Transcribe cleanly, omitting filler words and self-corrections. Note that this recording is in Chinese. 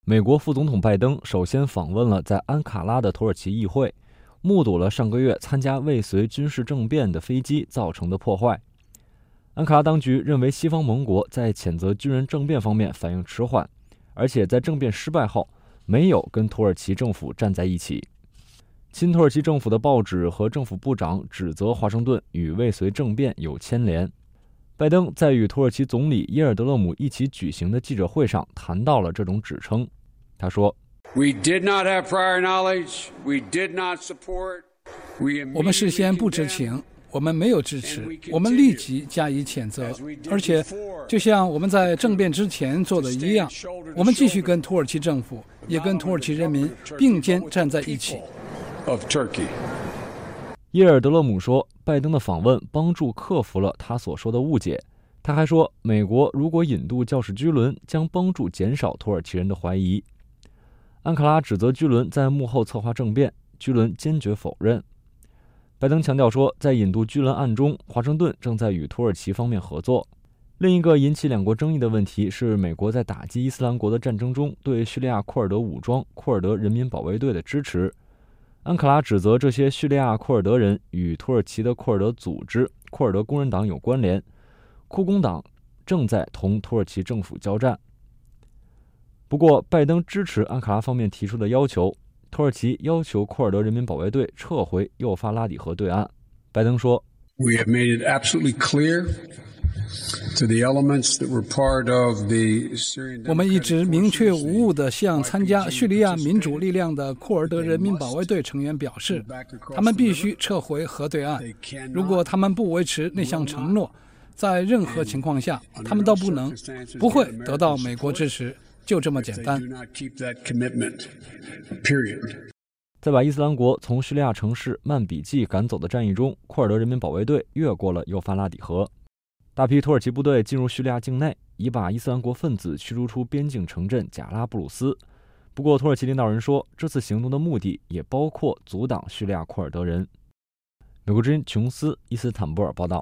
美国副总统拜登首先访问了在安卡拉的土耳其议会，目睹了上个月参加未遂军事政变的飞机造成的破坏。安卡拉当局认为西方盟国在谴责军人政变方面反应迟缓，而且在政变失败后没有跟土耳其政府站在一起。亲土耳其政府的报纸和政府部长指责华盛顿与未遂政变有牵连。拜登在与土耳其总理耶尔德勒姆一起举行的记者会上谈到了这种指称。他说：“ 我们事先不知情，我们没有支持，我们立即加以谴责，而且就像我们在政变之前做的一样，我们继续跟土耳其政府也跟土耳其人民并肩站在一起。” 耶尔德勒姆说，拜登的访问帮助克服了他所说的误解。他还说，美国如果引渡教士居伦，将帮助减少土耳其人的怀疑。安卡拉指责居伦在幕后策划政变，居伦坚决否认。拜登强调说，在引渡居伦案中，华盛顿正在与土耳其方面合作。另一个引起两国争议的问题是，美国在打击伊斯兰国的战争中对叙利亚库尔德武装库尔德人民保卫队的支持。安卡拉指责这些叙利亚库尔德人与土耳其的库尔德组织库尔德工人党有关联，库工党正在同土耳其政府交战。不过，拜登支持安卡拉方面提出的要求，土耳其要求库尔德人民保卫队撤回幼发拉底河对岸。拜登说 ：“We have made it absolutely clear to the elements that were part of the Syrian。 我们一直明确无误地向参加叙利亚民主力量的库尔德人民保卫队成员表示，他们必须撤回河对岸。如果他们不维持那项承诺，在任何情况下，他们都不会得到美国支持。就这么简单。” 在把伊斯兰国从叙利亚城市曼比季赶走的战役中，库尔德人民保卫队越过了幼发拉底河。大批土耳其部队进入叙利亚境内，已把伊斯兰国分子驱逐出边境城镇贾拉布鲁斯。不过，土耳其领导人说，这次行动的目的也包括阻挡叙利亚库尔德人。美国之音琼斯伊斯坦布尔报道。